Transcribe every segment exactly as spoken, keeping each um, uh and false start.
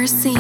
Mercy.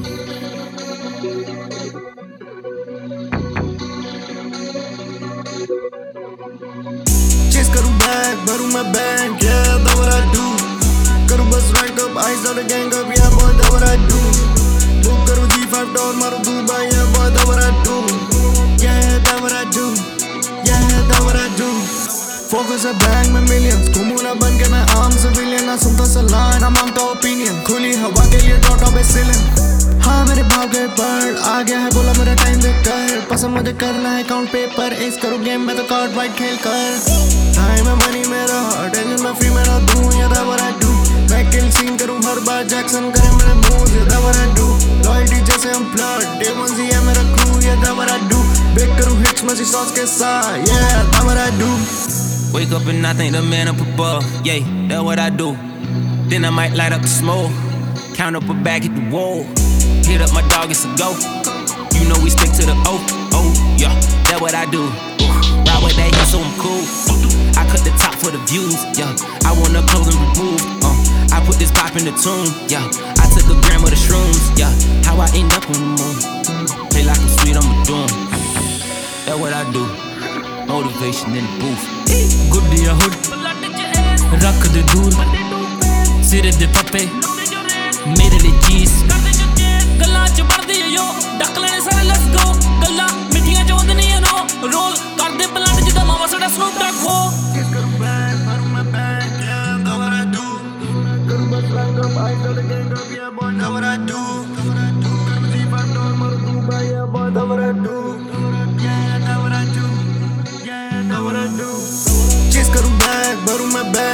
Chase करूँ bag, भरूँ मैं bank, yeah, that's what I do. करूँ बस rank up, eyes on the gang up, yeah boy, that's what I do. Book करूँ G five door, मारूँ Dubai, yeah boy, that's what I do. Yeah, that's what I do. Yeah, that's what I do. Focus a bang में millions, घूमूँ ना बन के मैं आम civilian, ना सुनता सलाह, ना मांगता opinion, खुली हवा के लिए drop top ceiling. हाँ मेरे भाव गए पर आ गया है बोला मेरा टाइम देख कर पसंद मुझे करना है काउंट पेपर एस करूँ गेम में तो कार्ड वाइट खेल कर टाइम है मनी मेरा टेंशन में फ्री मेरा दूँ ये that's what I do मैं किल सीन करूँ हर बार जैक्सन करे मेरे मूव्स ये that's what I do loyalty जैसे हम फ्लड डे वन सी है मेरा क्रू ये that's what I do bake करूँ हिट्स मसी सॉस के साथ yeah that's what I do Wake up and I think the man up above yeah that's what I do then I might light up the smoke count up a bag hit the wall hit up my dog, it's a go. You know we stick to the O, oh, yeah, that's what I do. Ooh, ride with that, yeah, so I'm cool. I cut the top for the views, yeah. I want the clothing removed, uh. I put this pop in the tune, yeah. I took a gram of the shrooms, yeah. How I end up on the moon. Play like I'm sweet, I'm a doom. That's what I do. Motivation in the booth. Good dia hood, rakh de dur, sire de pape, mere le cheese. ਗੱਲਾਂ ਚ ਵੜਦੀ ਯੋ duck ਲੈਣੇ ਸਾਰੇ let's go ਗੱਲਾਂ ਮਿੱਠੀਆਂ ਚ ਹੁੰਦੀਆਂ ਨੋ role ਕਰਦੇ ਬਲੱਡ ਜਿੱਦਾਂ ਮਾਵਾ ਸਾਡਾ ਸਨੂਪ ਡੌਗ ਹੋ Kiss करूँ bag, भरूँ मैं bank, yeah, that's what I do. करूँ बस rank up, eyes on the gang up, yeah boy, that's what I do. करूँ G five door, मारूँ Dubai, yeah boy, that's what I do. Yeah, that's what I do. Yeah, that's what I do. Chase करूँ bag, भरूँ मैं bank.